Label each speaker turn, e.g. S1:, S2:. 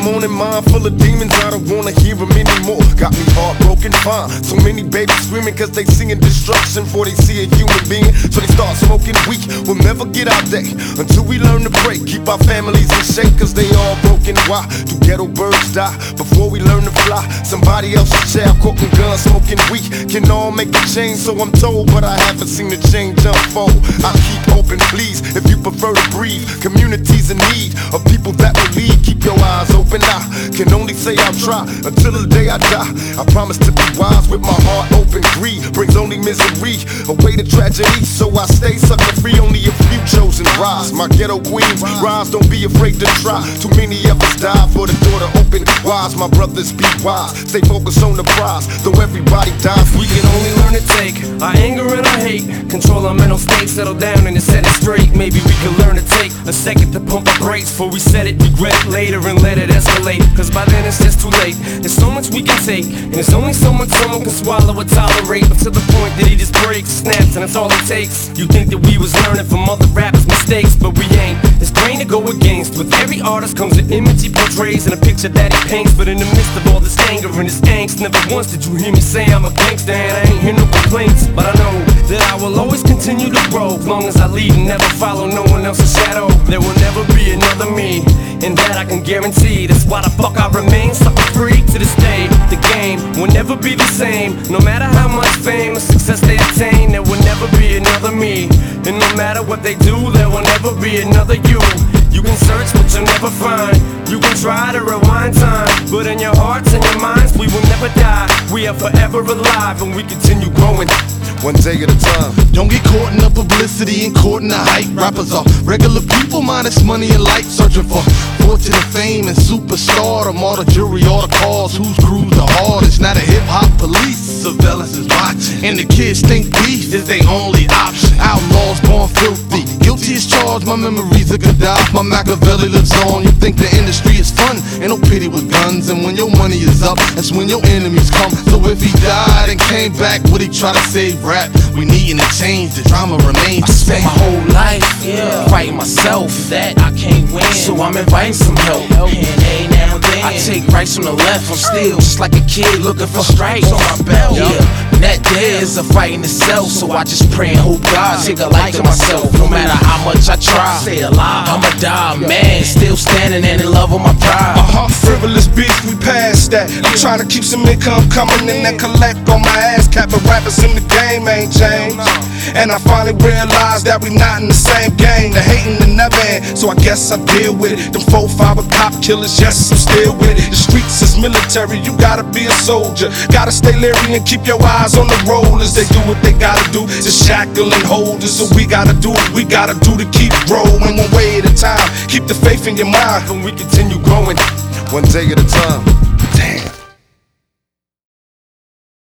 S1: morning mind full of demons, I don't wanna hear them anymore. Got me heartbroken, fine. So many babies screaming cause they seeing destruction before they see a human being. So they start smoking weed, we'll never get our day until we learn to pray. Keep our families in shape cause they all broken. Why do ghetto birds die before we learn to fly? Somebody else's child quoting guns, smoking weed can all make a change, so I'm told, but I haven't seen the change unfold. I keep hoping, please, if you prefer to breathe. Communities in need of people that will lead. Keep your eyes open, I can only say I'll try until the day I die. I promise to be wise with my heart open. Greed brings only misery, away to tragedy, so I stay sucker free. Only a few chosen rise. My ghetto queens rise, don't be afraid to try. Too many of us die for the door to open wise. My brothers be wise, stay focused on the prize, though everybody dies.
S2: We can only learn to take our anger and our hate, control our mental state, settle down and set it straight. Maybe we can learn to take a second to pump our brakes before we set it, regret it later and let it escalate. Cause by then it's just too late. There's so much we can take, and there's only so much someone can swallow or tolerate. But to the point that he just breaks, snaps, and that's all it takes. You think that we was learning from other rappers' mistakes, but we ain't. It's grain to go against. With every artist comes an image he portrays and a picture that he paints. But in the midst of all this anger and this angst, never once did you hear me say I'm a gangster, and I ain't hear no complaints. But I know that I will always continue to grow, as long as I lead and never follow no one else's shadow. There will never be another me, and that I can guarantee. That's why the fuck I remain sucker free to this day. The game will never be the same, no matter how much fame or success they attain. There will never be another me, and no matter what they do, there will never be another you. You can search but you'll never find. You can try to rewind time, but in your hearts and your minds we will never die. We are forever alive and we continue growing,
S1: one day at a time.
S3: Don't get caught in the publicity and caught in the hype. Rappers are regular people minus money and light, searching for fortune and fame and superstardom. All the jury, all the cars, whose crew's the hardest. Now the hip-hop police surveillance is watching, and the kids think beef is their only option. Outlaws born filthy, guilty as charged. My memories are Gaddafi, my Machiavelli lives on. You think the industry is fun, ain't no pity with guns. And when your money is up, that's when your enemies come. So if he died and came back, would he try to save rap? We needin' to change, the drama remains the same.
S4: I spent my whole life fighting myself, that I can't win, so I'm inviting some help. And every now and then I take rights from the left. I'm still just like a kid looking for stripes on my belt. That there is a fight in itself, so I just pray and hope God take a light to myself. No matter how much I try, stay alive, I'ma die, man, still standing and in love with my pride.
S5: Frivolous beef, we past that. I'm trying to keep some income coming in and collect on my ass cap. But rappers in the game ain't changed, and I finally realized that we not in the same game. The hating and never end, so I guess I deal with it. Them 4-5 cop killers, yes, I'm still with it. The streets is military, you gotta be a soldier. Gotta stay leery and keep your eyes on the rollers. They do what they gotta do to shackle and hold us. So we gotta do what we gotta do to keep growing, one way at a time. Keep the faith in your mind,
S1: and we continue growing, one day at a time. Damn.